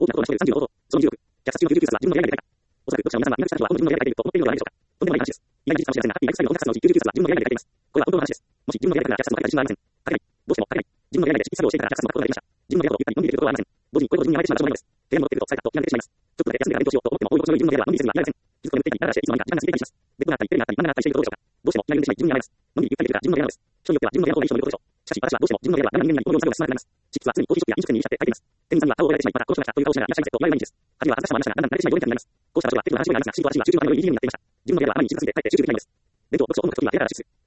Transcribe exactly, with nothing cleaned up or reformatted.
大きなことを成し遂げるさんじゅうのこと、その重力、虐殺中のきゅうじゅうきゅう殺は自分のやりがいで書いた。おそらく読者の皆さんは、今の人たちは本当に自分のやりがいでいると思っているのではないでしょうか。とんでもない話です。意外に事実かもしれませんが、ハッピーライフスタイルを音楽活動のうちきゅうじゅうきゅう殺は自分のやりがいで書いています。これは本当の話です。もし自分のやりがいから虐殺の書いたら自信はありません。書けない。どうしても書けない。自分のやりがいで執筆作業をしていたから虐殺の書くことができました。自分のやりがいとゆったりのんびりできることはありません。同時にこれほど自分に甘えてしまう場所もあるのです。部屋に戻ってくると疲れたと気が抜けてしまいます。ちょっとだけ休んでから勉強しようと思っても、おいおい、その自分のやりはのんびりせずにはいられません。気づくと眠っていたり、ダラダラしていつの間にか時間が過ぎていたりします。ベッドがあったり、テレビがあったり、漫画があったりしているとどうでしょうか。どうしても気が緩んでしまい自分に甘えます。のんびりゆったりできるから自分のやりなのです。人によっては自分のやりの方がいい人もいることでしょう。しかし私はどうしても自分のやりは生人間にこのように作業が進まなくなります。執筆は常にコーヒーショップや飲食店にいらっしゃって書いています。店員さんには顔を覚えられてしまい、またこの人が来たという顔をしながらいらっしゃいませと言われる毎日です。はじめは恥ずかしさもありましたが、だんだん慣れてしまいどうにかなります。こうした場所は適度な話し声がありますが、しんと私は集中のための良い ビージーエム になっていました。自分のやりはあまりに静かすぎてかえって集中できないのです。弁当をボックスを音楽時には手だらしです。